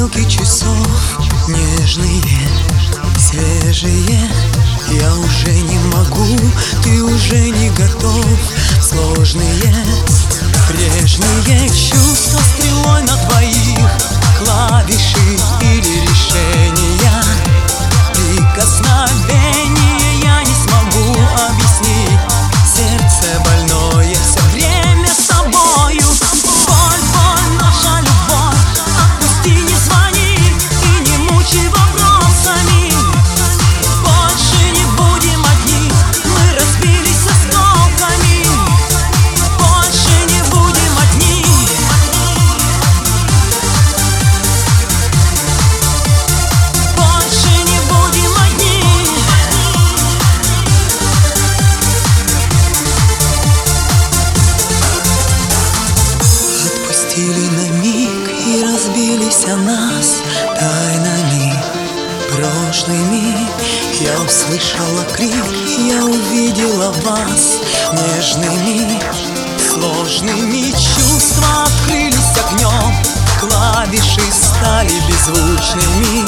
стрелки часов нежные, свежие. Я уже не могу, ты уже не готов. Сложные, прежние чувства стрелой на твоих клавиши или решения. Прикосновение я не смогу объяснить. Сердце больное, все время с тобою. Боль, боль, наша любовь, отпусти, не звони и не мучай вопросами. Больше не будем одни, мы разбились осколками. Больше не будем одни. Больше не будем одни. Отпустили на миг и разбились о нас тайнами прошлыми. Я услышала крик, я увидела вас нежными, сложными. Чувства открылись огнем, клавиши стали беззвучными.